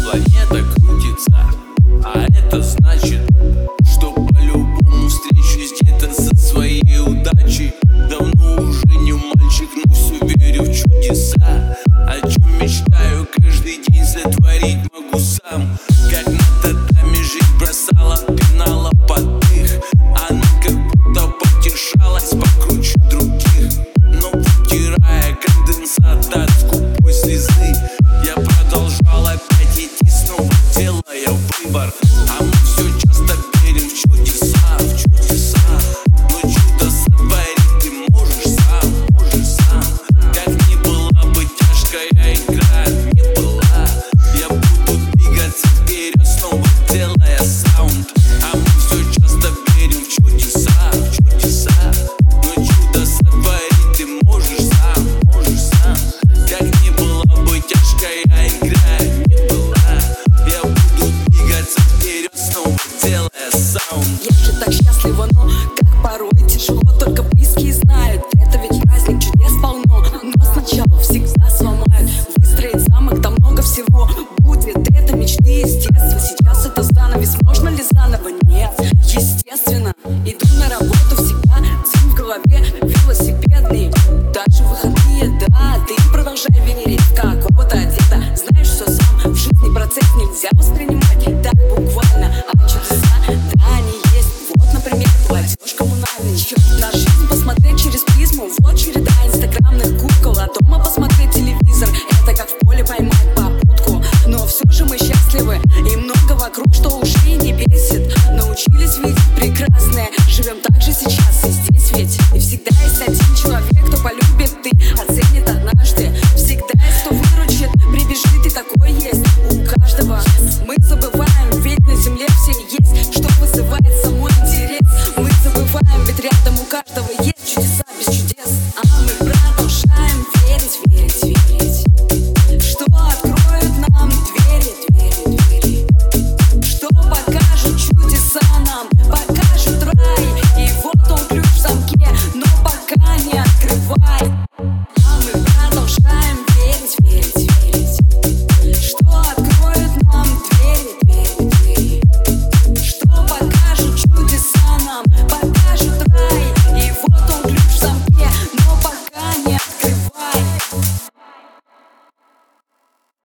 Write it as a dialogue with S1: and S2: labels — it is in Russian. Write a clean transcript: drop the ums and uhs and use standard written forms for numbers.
S1: планета крутится, а это значит, что по-любому встречусь где-то со своей удачей. Давно уже не мальчик, но все верю в чудеса. О чем мечтаю каждый день сотворить могу сам. Как на татами жизнь бросала, пинала под дых. Она как будто потешалась покруче других. Но вытирая конденсат от скупой слезы, я продолжал опять идти, снова делая выбор. А мы все часто верим в чудеса, в чудеса. Но чудо сотворить ты можешь сам, можешь сам. Как ни была бы тяжкая игра, не была, я буду двигаться вперед, снова делая саунд. А мы все часто верим в чудеса, в чудеса. Но чудо сотворить ты можешь сам, можешь сам. Как ни была бы тяжкая игра, не была, я буду двигаться вперед, снова делая саунд.
S2: Я же так счастлива, но как порой тяжело. Только близкие знают, это ведь праздник, чудес полно. Но сначала всегда сломают. Выстроить замок, там много всего будет. Это мечты из детства. Сейчас это занавес, можно ли заново? Нет, естественно. Иду на работу,